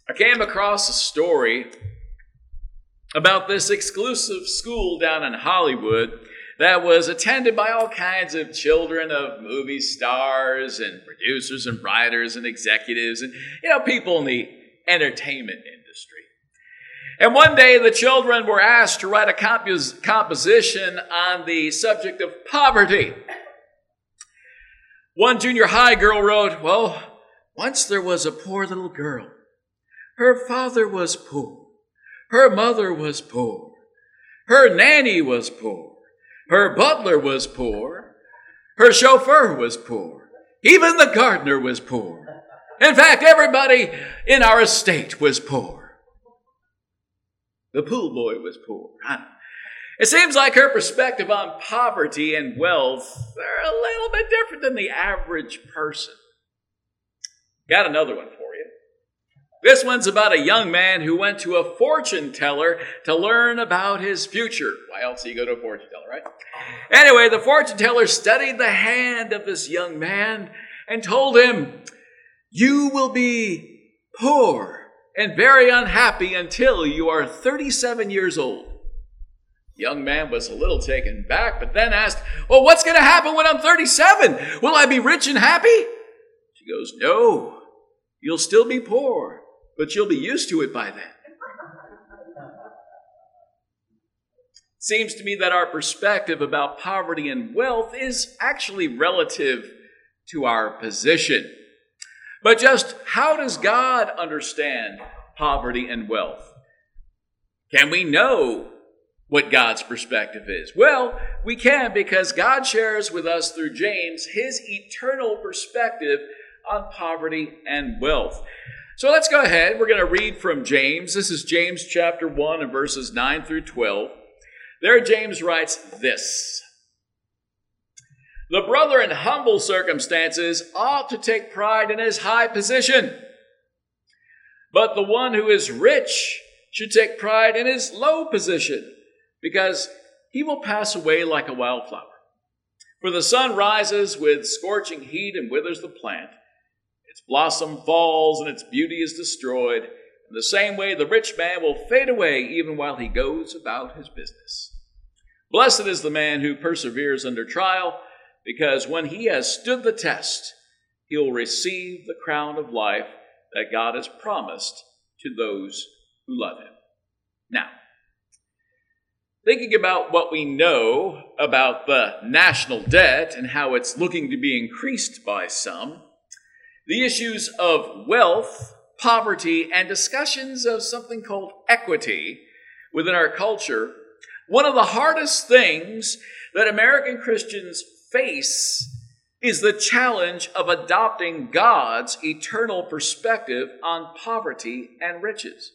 I came across a story about this exclusive school down in Hollywood that was attended by all kinds of children of movie stars and producers and writers and executives and, people in the entertainment industry. And one day the children were asked to write a composition on the subject of poverty. One junior high girl wrote, "Well, once there was a poor little girl. Her father was poor. Her mother was poor. Her nanny was poor. Her butler was poor. Her chauffeur was poor. Even the gardener was poor. In fact, everybody in our estate was poor. The pool boy was poor." It seems like her perspective on poverty and wealth are a little bit different than the average person. Got another one for you. This one's about a young man who went to a fortune teller to learn about his future. Why else do you go to a fortune teller, right? Anyway, the fortune teller studied the hand of this young man and told him, "You will be poor and very unhappy until you are 37 years old." The young man was a little taken back, but then asked, "Well, what's going to happen when I'm 37? Will I be rich and happy?" She goes, "No, you'll still be poor, but you'll be used to it by then." Seems to me that our perspective about poverty and wealth is actually relative to our position. But just how does God understand poverty and wealth? Can we know what God's perspective is? Well, we can, because God shares with us through James his eternal perspective on poverty and wealth. So let's go ahead. We're going to read from James. This is James chapter 1 and verses 9 through 12. There James writes this: "The brother in humble circumstances ought to take pride in his high position. But the one who is rich should take pride in his low position, because he will pass away like a wildflower. For the sun rises with scorching heat and withers the plant. Its blossom falls and its beauty is destroyed. In the same way, the rich man will fade away even while he goes about his business. Blessed is the man who perseveres under trial, because when he has stood the test, he will receive the crown of life that God has promised to those who love him." Now, thinking about what we know about the national debt and how it's looking to be increased by some, the issues of wealth, poverty, and discussions of something called equity within our culture, one of the hardest things that American Christians face is the challenge of adopting God's eternal perspective on poverty and riches.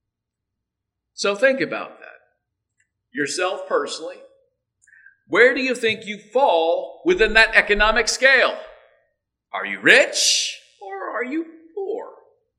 So think about that. Yourself personally, where do you think you fall within that economic scale? Are you rich or are you poor?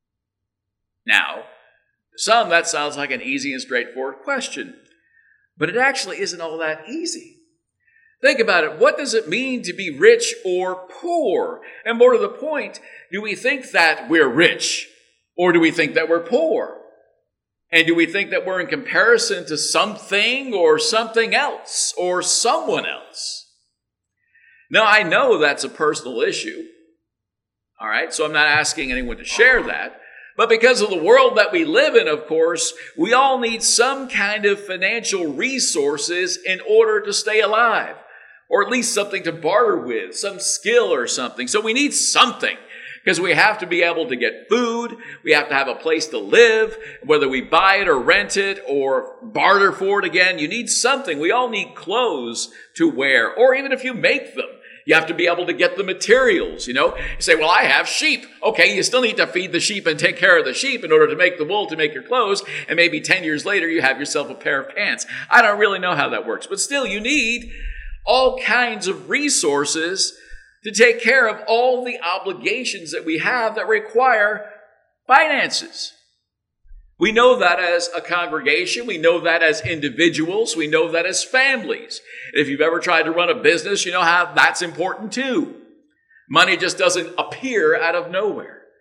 Now, to some that sounds like an easy and straightforward question, but it actually isn't all that easy. Think about it. What does it mean to be rich or poor? And more to the point, do we think that we're rich or do we think that we're poor? And do we think that we're in comparison to something or something else or someone else? Now, I know that's a personal issue. All right, so I'm not asking anyone to share that. But because of the world that we live in, of course, we all need some kind of financial resources in order to stay alive, or at least something to barter with, some skill or something. So we need something, because we have to be able to get food, we have to have a place to live, whether we buy it or rent it or barter for it again, you need something. We all need clothes to wear, or even if you make them, you have to be able to get the materials, You say, well, I have sheep. Okay, you still need to feed the sheep and take care of the sheep in order to make the wool to make your clothes. And maybe 10 years later, you have yourself a pair of pants. I don't really know how that works. But still, you need all kinds of resources to take care of all the obligations that we have that require finances. We know that as a congregation. We know that as individuals. We know that as families. If you've ever tried to run a business, you know how that's important too. Money just doesn't appear out of nowhere.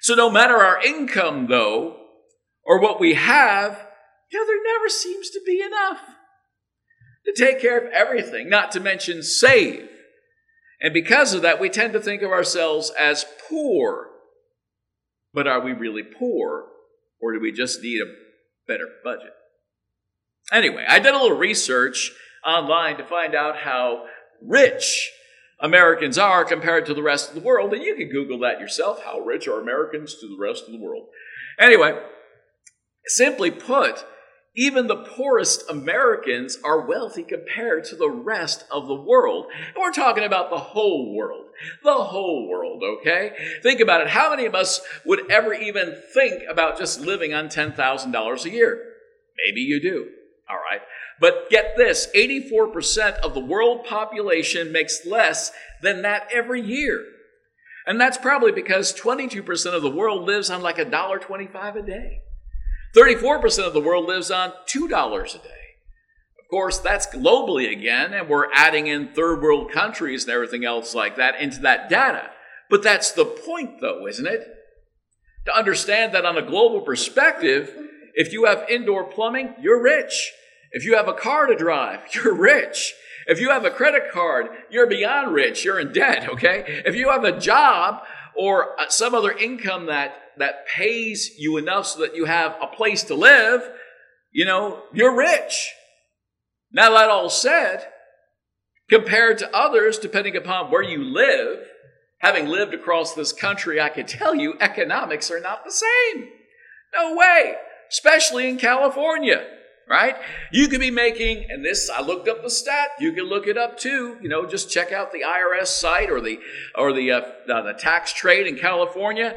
So no matter our income, though, or what we have, there never seems to be enough to take care of everything, not to mention save. And because of that, we tend to think of ourselves as poor. But are we really poor, or do we just need a better budget? Anyway, I did a little research online to find out how rich Americans are compared to the rest of the world, and you can Google that yourself. How rich are Americans to the rest of the world? Anyway, simply put, even the poorest Americans are wealthy compared to the rest of the world. And we're talking about the whole world. The whole world, okay? Think about it. How many of us would ever even think about just living on $10,000 a year? Maybe you do. All right. But get this, 84% of the world population makes less than that every year. And that's probably because 22% of the world lives on like $1.25 a day. 34% of the world lives on $2 a day. Of course, that's globally again, and we're adding in third world countries and everything else like that into that data. But that's the point, though, isn't it? To understand that on a global perspective, if you have indoor plumbing, you're rich. If you have a car to drive, you're rich. If you have a credit card, you're beyond rich. You're in debt, okay? If you have a job or some other income that pays you enough so that you have a place to live, you're rich. Now, that all said, compared to others, depending upon where you live, having lived across this country, I can tell you economics are not the same. No way, especially in California, right? You could be making, and this, I looked up the stat, you can look it up too, just check out the IRS site or the tax trade in California.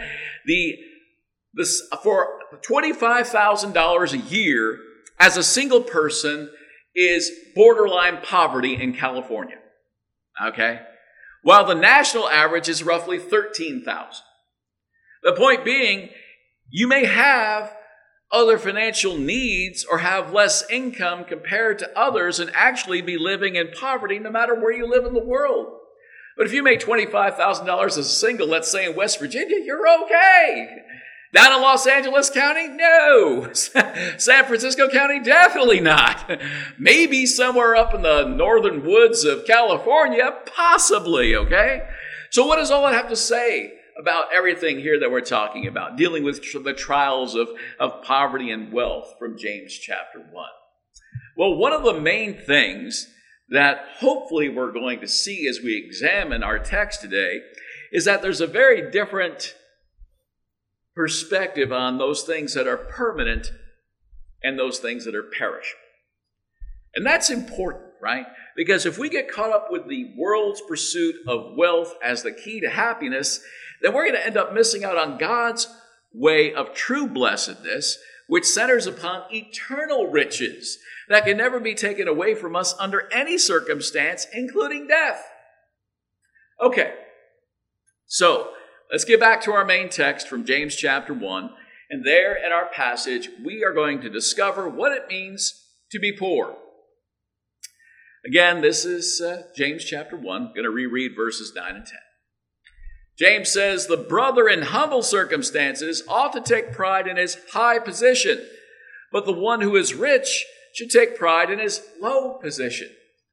For $25,000 a year as a single person is borderline poverty in California, okay? While the national average is roughly $13,000. The point being, you may have other financial needs or have less income compared to others and actually be living in poverty no matter where you live in the world. But if you make $25,000 as a single, let's say in West Virginia, you're okay. Down in Los Angeles County? No. San Francisco County? Definitely not. Maybe somewhere up in the northern woods of California? Possibly, okay? So what does all that have to say about everything here that we're talking about, dealing with the trials of poverty and wealth from James chapter 1? Well, one of the main things that hopefully we're going to see as we examine our text today is that there's a very different perspective on those things that are permanent and those things that are perishable. And that's important, right? Because if we get caught up with the world's pursuit of wealth as the key to happiness, then we're going to end up missing out on God's way of true blessedness, which centers upon eternal riches that can never be taken away from us under any circumstance, including death. Okay, so let's get back to our main text from James chapter 1. And there in our passage, we are going to discover what it means to be poor. Again, this is James chapter 1. I'm going to reread verses 9 and 10. James says, "The brother in humble circumstances ought to take pride in his high position, but the one who is rich should take pride in his low position."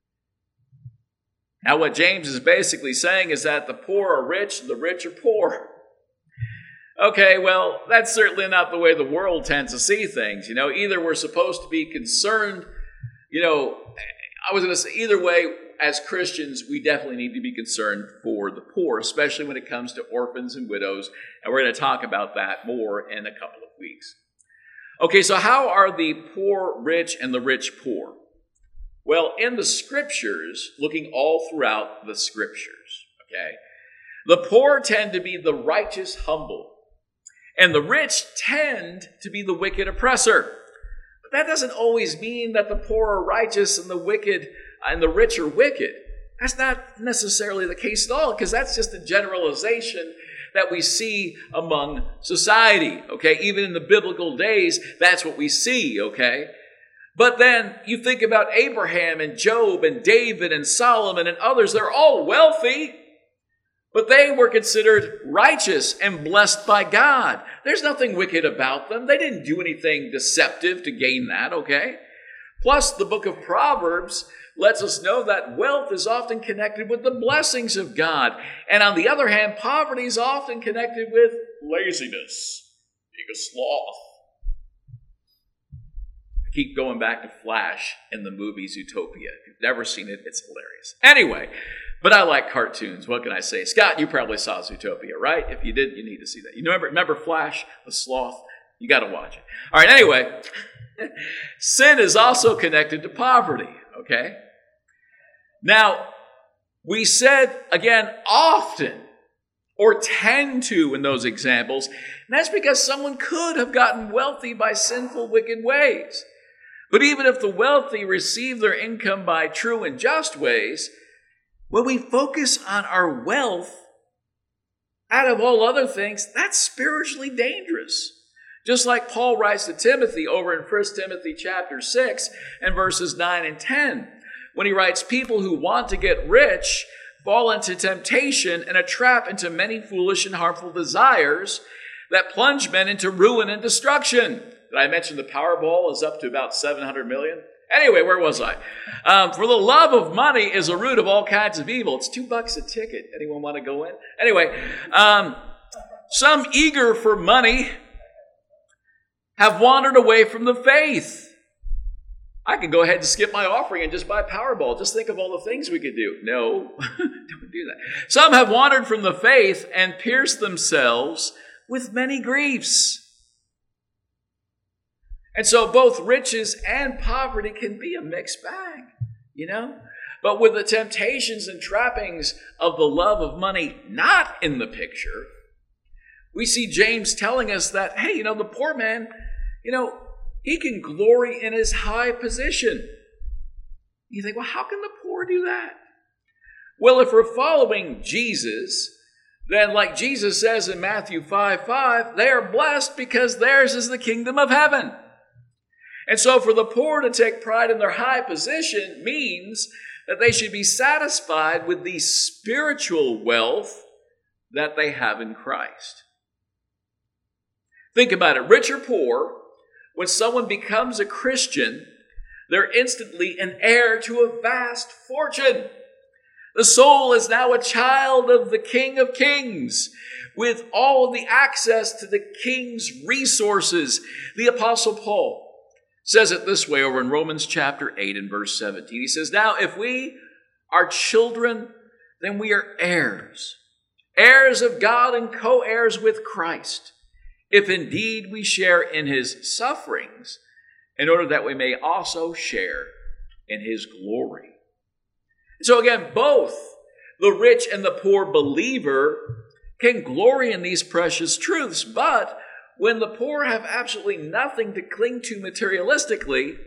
Now, what James is basically saying is that the poor are rich and the rich are poor. Okay, well, that's certainly not the way the world tends to see things. Either we're supposed to be concerned, I was going to say either way, as Christians, we definitely need to be concerned for the poor, especially when it comes to orphans and widows. And we're going to talk about that more in a couple of weeks. Okay, so how are the poor rich and the rich poor? Well, in the scriptures, looking all throughout the scriptures, okay, the poor tend to be the righteous humble, and the rich tend to be the wicked oppressor. But that doesn't always mean that the poor are righteous and the wicked and the rich are wicked. That's not necessarily the case at all, because that's just a generalization that we see among society, okay? Even in the biblical days, that's what we see, okay? But then you think about Abraham and Job and David and Solomon and others, they're all wealthy, But they were considered righteous and blessed by God. There's nothing wicked about them. They didn't do anything deceptive to gain that, okay? Plus, the book of Proverbs lets us know that wealth is often connected with the blessings of God. And on the other hand, poverty is often connected with laziness, being a sloth. I keep going back to Flash in the movie Zootopia. If you've never seen it, it's hilarious. Anyway, but I like cartoons. What can I say? Scott, you probably saw Zootopia, right? If you did, you need to see that. You remember Flash, the sloth? You got to watch it. All right, anyway, sin is also connected to poverty, okay? Now, we said, again, often, or tend to in those examples, and that's because someone could have gotten wealthy by sinful, wicked ways. But even if the wealthy receive their income by true and just ways, when we focus on our wealth, out of all other things, that's spiritually dangerous. Just like Paul writes to Timothy over in 1 Timothy chapter 6 and verses 9 and 10, when he writes, people who want to get rich fall into temptation and a trap into many foolish and harmful desires that plunge men into ruin and destruction. Did I mention the Powerball is up to about 700 million? Anyway, where was I? For the love of money is a root of all kinds of evil. It's $2 a ticket. Anyone want to go in? Anyway, some eager for money have wandered away from the faith. I could go ahead and skip my offering and just buy Powerball. Just think of all the things we could do. No, don't do that. Some have wandered from the faith and pierced themselves with many griefs. And so both riches and poverty can be a mixed bag, you know? But with the temptations and trappings of the love of money not in the picture, we see James telling us that, hey, the poor man, he can glory in his high position. You think, well, how can the poor do that? Well, if we're following Jesus, then like Jesus says in Matthew 5:5, they are blessed because theirs is the kingdom of heaven. And so for the poor to take pride in their high position means that they should be satisfied with the spiritual wealth that they have in Christ. Think about it, rich or poor, when someone becomes a Christian, they're instantly an heir to a vast fortune. The soul is now a child of the King of Kings, with all of the access to the King's resources. The Apostle Paul says it this way over in Romans chapter 8 and verse 17. He says, now if we are children, then we are heirs, heirs of God and co-heirs with Christ, if indeed we share in his sufferings, in order that we may also share in his glory. So again, both the rich and the poor believer can glory in these precious truths, but when the poor have absolutely nothing to cling to materialistically,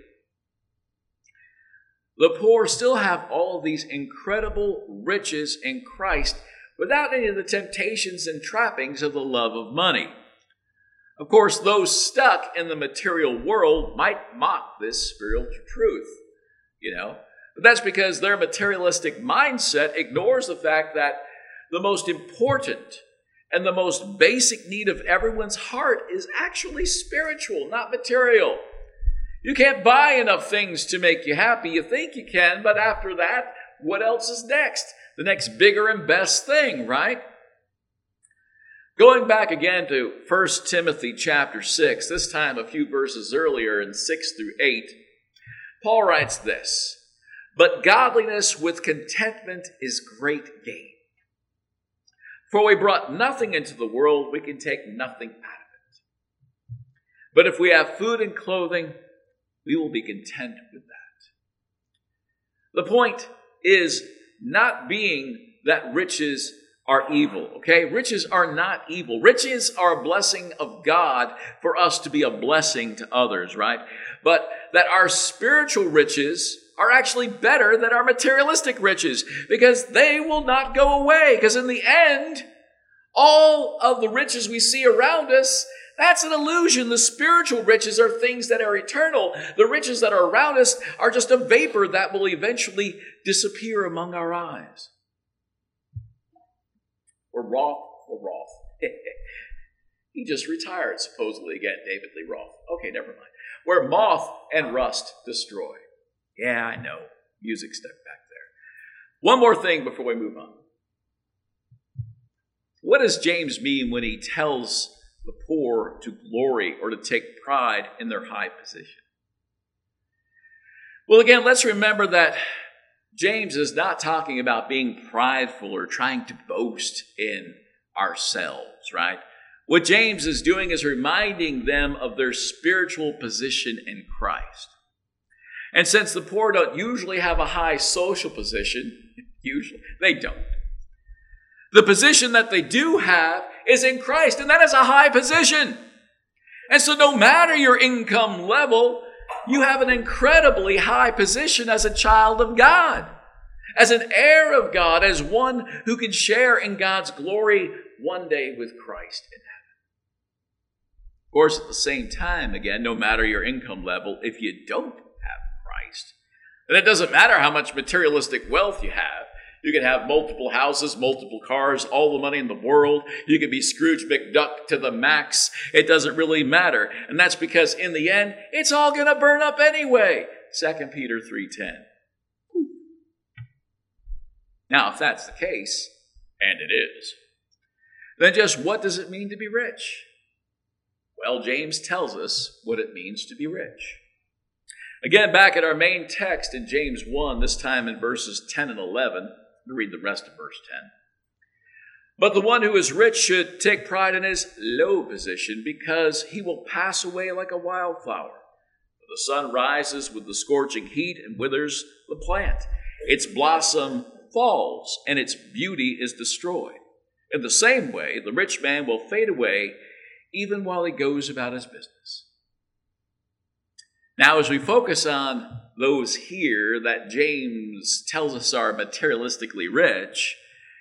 the poor still have all of these incredible riches in Christ without any of the temptations and trappings of the love of money. Of course, those stuck in the material world might mock this spiritual truth, But that's because their materialistic mindset ignores the fact that the most important and the most basic need of everyone's heart is actually spiritual, not material. You can't buy enough things to make you happy. You think you can, but after that, what else is next? The next bigger and best thing, right? Going back again to 1 Timothy chapter 6, this time a few verses earlier in 6 through 8, Paul writes this, but godliness with contentment is great gain. For we brought nothing into the world, we can take nothing out of it. But if we have food and clothing, we will be content with that. The point is not being that riches are evil, okay? Riches are not evil. Riches are a blessing of God for us to be a blessing to others, right? But that our spiritual riches are actually better than our materialistic riches because they will not go away. Because in the end, all of the riches we see around us, that's an illusion. The spiritual riches are things that are eternal. The riches that are around us are just a vapor that will eventually disappear among our eyes. Or Roth. He just retired, supposedly, again, David Lee Roth. Okay, never mind. Where moth and rust destroy. Yeah, I know. Music stuck back there. One more thing before we move on. What does James mean when he tells the poor to glory or to take pride in their high position? Well, again, let's remember that James is not talking about being prideful or trying to boast in ourselves, right? What James is doing is reminding them of their spiritual position in Christ. And since the poor don't usually have a high social position, they don't. The position that they do have is in Christ, and that is a high position. And so no matter your income level, you have an incredibly high position as a child of God, as an heir of God, as one who can share in God's glory one day with Christ in heaven. Of course, at the same time, again, no matter your income level, if you don't have Christ, then it doesn't matter how much materialistic wealth you have. You can have multiple houses, multiple cars, all the money in the world. You can be Scrooge McDuck to the max. It doesn't really matter. And that's because in the end, it's all going to burn up anyway. 2 Peter 3:10. Now, if that's the case, and it is, then just what does it mean to be rich? Well, James tells us what it means to be rich. Again, back at our main text in James 1, this time in verses 10 and 11, I'll read the rest of verse 10. But the one who is rich should take pride in his low position, because he will pass away like a wildflower. The sun rises with the scorching heat and withers the plant. Its blossom falls, and its beauty is destroyed. In the same way, the rich man will fade away even while he goes about his business. Now, as we focus on those here that James tells us are materialistically rich,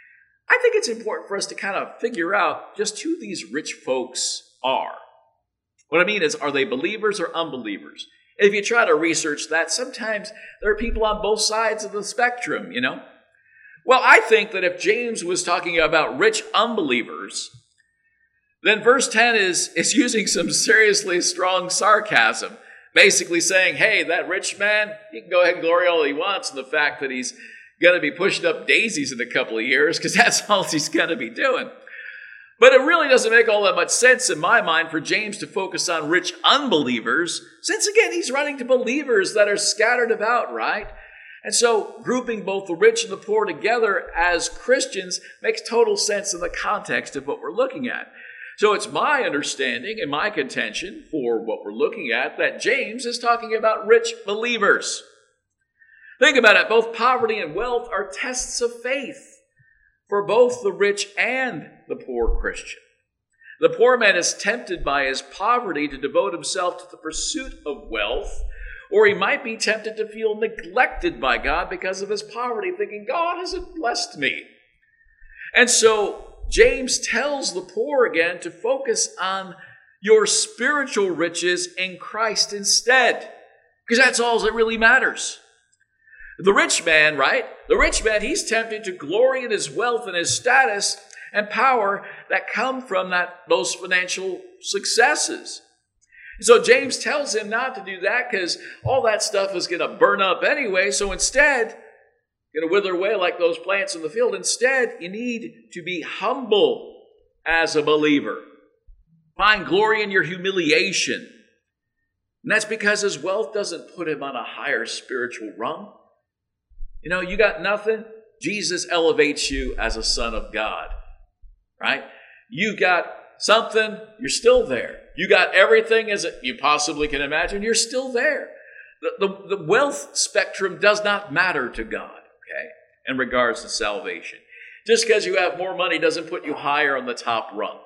I think it's important for us to kind of figure out just who these rich folks are. What I mean is, are they believers or unbelievers? If you try to research that, sometimes there are people on both sides of the spectrum, you know? Well, I think that if James was talking about rich unbelievers, then verse 10 is using some seriously strong sarcasm, basically saying, hey, that rich man, he can go ahead and glory all he wants in the fact that he's going to be pushing up daisies in a couple of years, because that's all he's going to be doing. But it really doesn't make all that much sense in my mind for James to focus on rich unbelievers, since again, he's writing to believers that are scattered about, right? And so grouping both the rich and the poor together as Christians makes total sense in the context of what we're looking at. So it's my understanding and my contention for what we're looking at that James is talking about rich believers. Think about it. Both poverty and wealth are tests of faith for both the rich and the poor Christian. The poor man is tempted by his poverty to devote himself to the pursuit of wealth, or he might be tempted to feel neglected by God because of his poverty, thinking, God hasn't blessed me. And so James tells the poor again to focus on your spiritual riches in Christ instead, because that's all that really matters. The rich man, right? The rich man, he's tempted to glory in his wealth and his status and power that come from those financial successes. So James tells him not to do that because all that stuff is going to burn up anyway. So instead, going to wither away like those plants in the field. Instead, you need to be humble as a believer. Find glory in your humiliation. And that's because his wealth doesn't put him on a higher spiritual rung. You know, you got nothing. Jesus elevates you as a son of God, right? You got something, you're still there. You got everything as you possibly can imagine, you're still there. The wealth spectrum does not matter to God, okay, in regards to salvation. Just because you have more money doesn't put you higher on the top rung.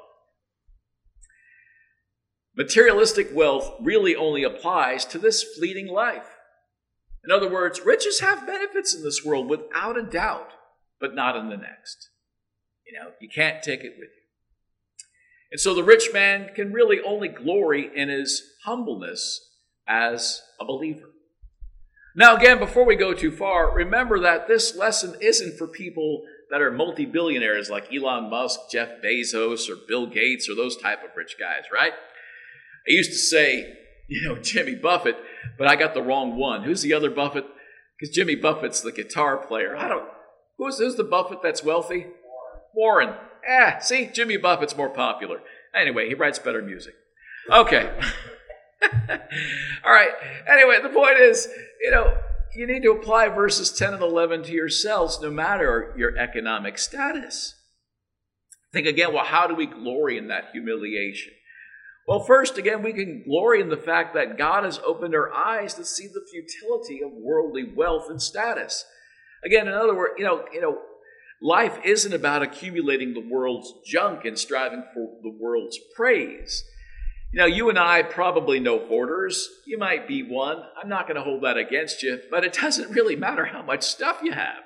Materialistic wealth really only applies to this fleeting life. In other words, riches have benefits in this world without a doubt, but not in the next. You know, you can't take it with you. And so the rich man can really only glory in his humbleness as a believer. Now again, before we go too far, remember that this lesson isn't for people that are multi-billionaires like Elon Musk, Jeff Bezos, or Bill Gates, or those type of rich guys, right? I used to say, Jimmy Buffett, but I got the wrong one. Who's the other Buffett? Because Jimmy Buffett's the guitar player. Who's the Buffett that's wealthy? Warren. See, Jimmy Buffett's more popular. Anyway, he writes better music. Okay. All right. Anyway, the point is, you need to apply verses 10 and 11 to yourselves no matter your economic status. Think again, well, how do we glory in that humiliation? Well, first, again, we can glory in the fact that God has opened our eyes to see the futility of worldly wealth and status. Again, in other words, life isn't about accumulating the world's junk and striving for the world's praise. You and I probably know hoarders. You might be one. I'm not going to hold that against you, but it doesn't really matter how much stuff you have.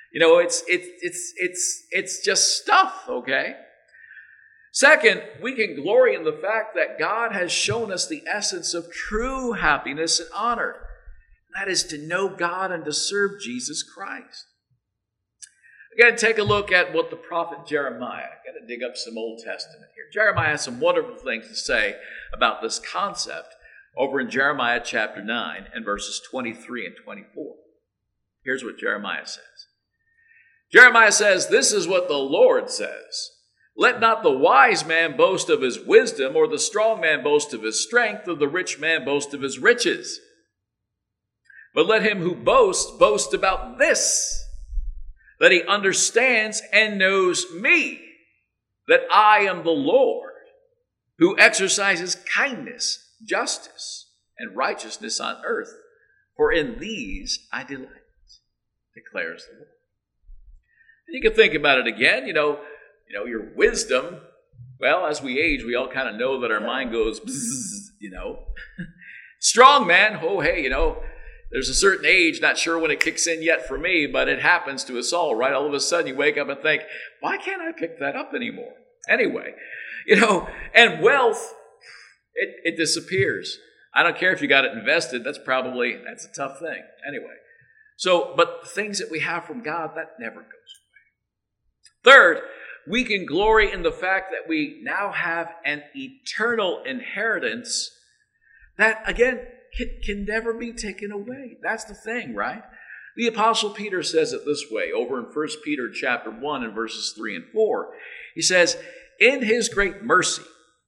It's just stuff, okay? Second, we can glory in the fact that God has shown us the essence of true happiness and honor. That is to know God and to serve Jesus Christ. Again, take a look at what the prophet Jeremiah, I've got to dig up some Old Testament here. Jeremiah has some wonderful things to say about this concept over in Jeremiah chapter 9 and verses 23 and 24. Here's what Jeremiah says. Jeremiah says, "This is what the Lord says. Let not the wise man boast of his wisdom, or the strong man boast of his strength, or the rich man boast of his riches. But let him who boasts boast about this, that he understands and knows me, that I am the Lord, who exercises kindness, justice, and righteousness on earth. For in these I delight, declares the Lord." And you can think about it again, your wisdom. Well, as we age, we all kind of know that our mind goes, bzzz, Strong man, there's a certain age, not sure when it kicks in yet for me, but it happens to us all, right? All of a sudden you wake up and think, why can't I pick that up anymore? Anyway, and wealth, it disappears. I don't care if you got it invested, that's a tough thing. Anyway, but the things that we have from God, that never goes away. Third, we can glory in the fact that we now have an eternal inheritance that, again, can never be taken away. That's the thing, right? The Apostle Peter says it this way over in 1 Peter chapter 1 and verses 3 and 4. He says, "In his great mercy,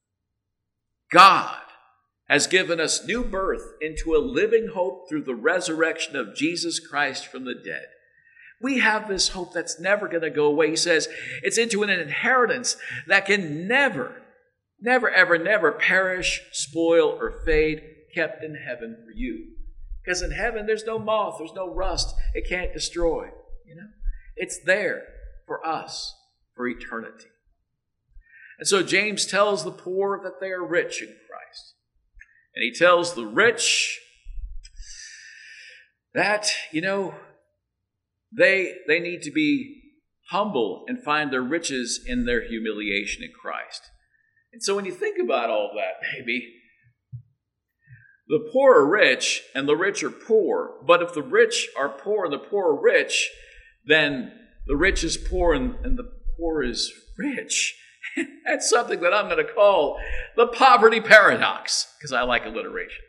God has given us new birth into a living hope through the resurrection of Jesus Christ from the dead." We have this hope that's never going to go away. He says it's into an inheritance that can never, ever, never perish, spoil, or fade, kept in heaven for you. Because in heaven, there's no moth, there's no rust. It can't destroy. It's there for us for eternity. And so James tells the poor that they are rich in Christ. And he tells the rich that, they need to be humble and find their riches in their humiliation in Christ. And so when you think about all that, maybe, the poor are rich and the rich are poor. But if the rich are poor and the poor are rich, then the rich is poor and the poor is rich. That's something that I'm going to call the poverty paradox, because I like alliteration.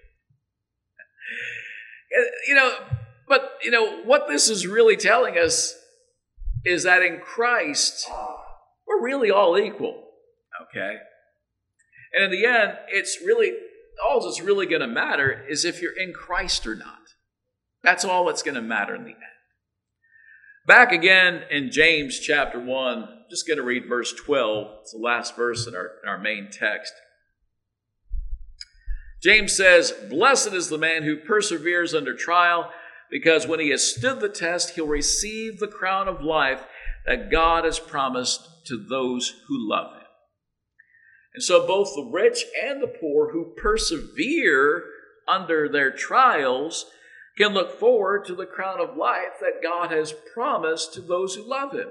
But what this is really telling us is that in Christ, we're really all equal, okay? And in the end, all that's really going to matter is if you're in Christ or not. That's all that's going to matter in the end. Back again in James chapter 1, just going to read verse 12. It's the last verse in our main text. James says, "Blessed is the man who perseveres under trial, because when he has stood the test, he'll receive the crown of life that God has promised to those who love him." And so both the rich and the poor who persevere under their trials can look forward to the crown of life that God has promised to those who love him.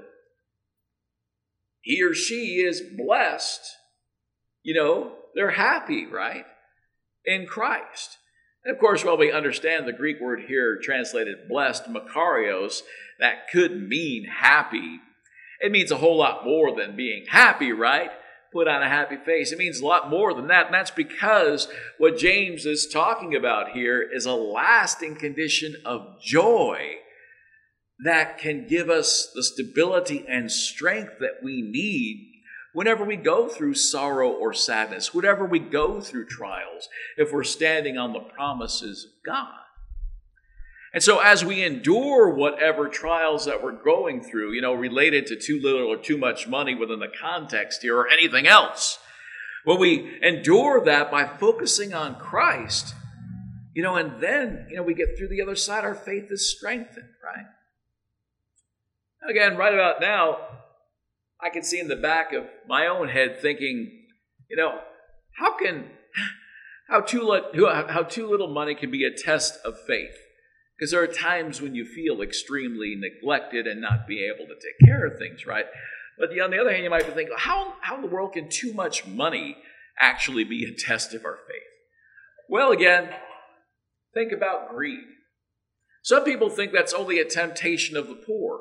He or she is blessed. They're happy, right? In Christ. And of course, while we understand the Greek word here translated blessed, makarios, that could mean happy. It means a whole lot more than being happy, right? Put on a happy face. It means a lot more than that. And that's because what James is talking about here is a lasting condition of joy that can give us the stability and strength that we need whenever we go through sorrow or sadness, whenever we go through trials, if we're standing on the promises of God. And so as we endure whatever trials that we're going through, related to too little or too much money within the context here or anything else, when we endure that by focusing on Christ, and then, we get through the other side, our faith is strengthened, right? Again, right about now, I can see in the back of my own head thinking, how too little money can be a test of faith? Because there are times when you feel extremely neglected and not be able to take care of things, right? But on the other hand, you might be thinking, how in the world can too much money actually be a test of our faith? Well, again, think about greed. Some people think that's only a temptation of the poor.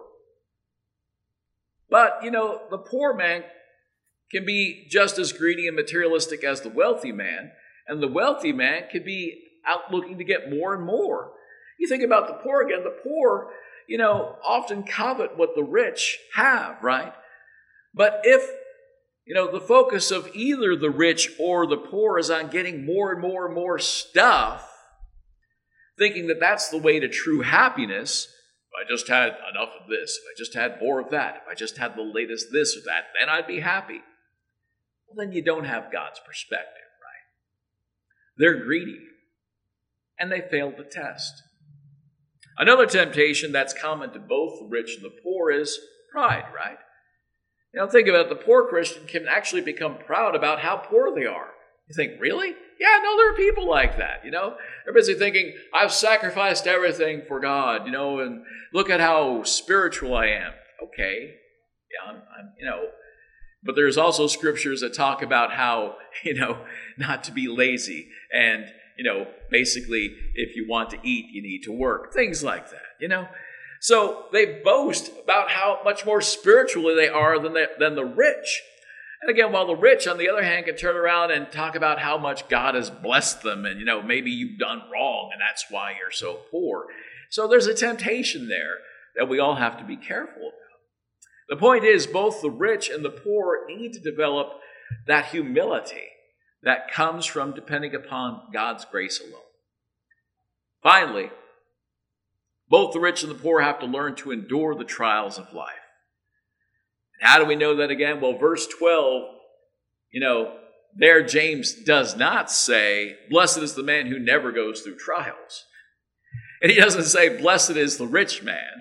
But, the poor man can be just as greedy and materialistic as the wealthy man, and the wealthy man can be out looking to get more and more. You think about the poor again, the poor, often covet what the rich have, right? But if, the focus of either the rich or the poor is on getting more and more and more stuff, thinking that that's the way to true happiness, if I just had enough of this, if I just had more of that, if I just had the latest this or that, then I'd be happy. Well, then you don't have God's perspective, right? They're greedy, and they failed the test. Another temptation that's common to both the rich and the poor is pride, right? Think about it. The poor Christian can actually become proud about how poor they are. You think, really? Yeah, no, there are people like that, They're busy thinking, I've sacrificed everything for God, and look at how spiritual I am. Okay, yeah, but there's also scriptures that talk about how, not to be lazy and, basically, if you want to eat, you need to work. Things like that, So they boast about how much more spiritual they are than the rich. And again, while the rich, on the other hand, can turn around and talk about how much God has blessed them and, maybe you've done wrong and that's why you're so poor. So there's a temptation there that we all have to be careful about. The point is, both the rich and the poor need to develop that humility that comes from depending upon God's grace alone. Finally, both the rich and the poor have to learn to endure the trials of life. And how do we know that again? Well, verse 12, there James does not say, blessed is the man who never goes through trials. And he doesn't say, blessed is the rich man.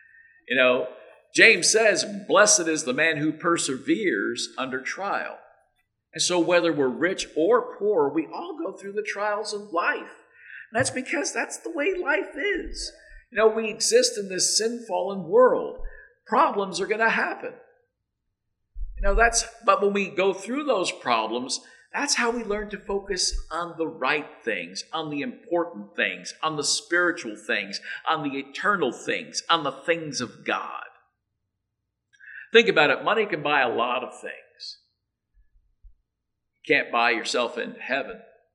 James says, blessed is the man who perseveres under trial. And so whether we're rich or poor, we all go through the trials of life. And that's because that's the way life is. We exist in this sin-fallen world. Problems are going to happen. But when we go through those problems, that's how we learn to focus on the right things, on the important things, on the spiritual things, on the eternal things, on the things of God. Think about it. Money can buy a lot of things. You can't buy yourself into heaven.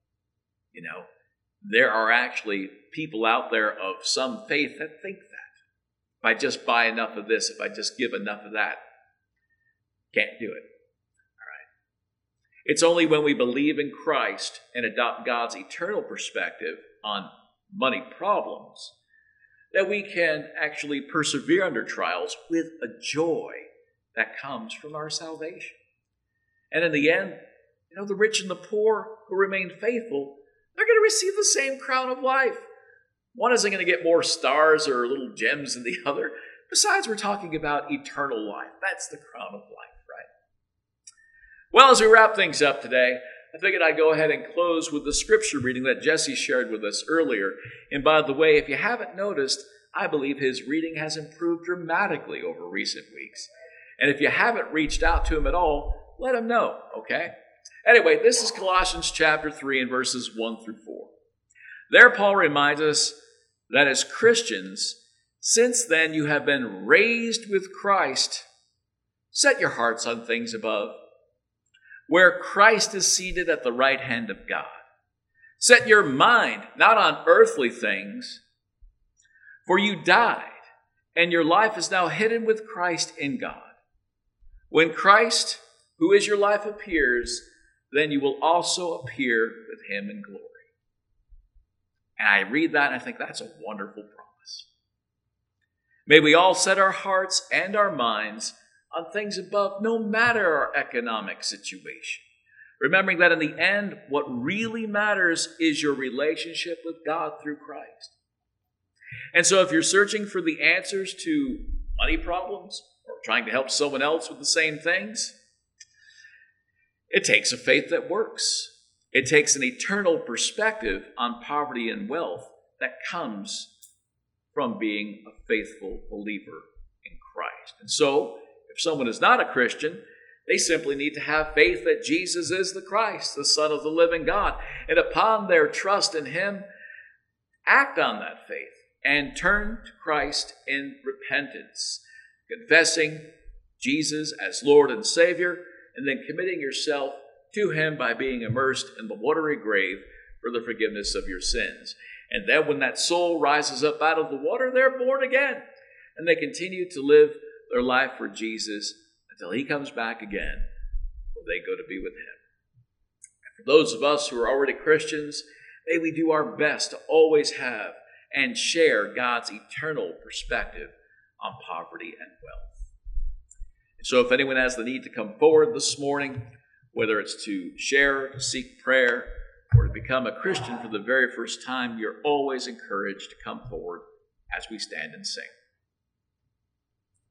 There are actually people out there of some faith that think that. If I just buy enough of this, if I just give enough of that, can't do it. All right. It's only when we believe in Christ and adopt God's eternal perspective on money problems that we can actually persevere under trials with a joy that comes from our salvation. And in the end, the rich and the poor who remain faithful, they're going to receive the same crown of life. One isn't going to get more stars or little gems than the other. Besides, we're talking about eternal life. That's the crown of life, right? Well, as we wrap things up today, I figured I'd go ahead and close with the scripture reading that Jesse shared with us earlier. And by the way, if you haven't noticed, I believe his reading has improved dramatically over recent weeks. And if you haven't reached out to him at all, let him know, okay? Anyway, this is Colossians chapter 3 and verses 1 through 4. There, Paul reminds us that as Christians, since then you have been raised with Christ. Set your hearts on things above, where Christ is seated at the right hand of God. Set your mind not on earthly things, for you died, and your life is now hidden with Christ in God. When Christ, who is your life, appears, then you will also appear with him in glory. And I read that and I think that's a wonderful promise. May we all set our hearts and our minds on things above, no matter our economic situation. Remembering that in the end, what really matters is your relationship with God through Christ. And so if you're searching for the answers to money problems or trying to help someone else with the same things, it takes a faith that works. It takes an eternal perspective on poverty and wealth that comes from being a faithful believer in Christ. And so, if someone is not a Christian, they simply need to have faith that Jesus is the Christ, the Son of the living God. And upon their trust in him, act on that faith and turn to Christ in repentance, confessing Jesus as Lord and Savior, and then committing yourself to him by being immersed in the watery grave for the forgiveness of your sins. And then when that soul rises up out of the water, they're born again. And they continue to live their life for Jesus until he comes back again, where they go to be with him. And for those of us who are already Christians, may we do our best to always have and share God's eternal perspective on poverty and wealth. And so if anyone has the need to come forward this morning, whether it's to share, to seek prayer, or to become a Christian for the very first time, you're always encouraged to come forward as we stand and sing.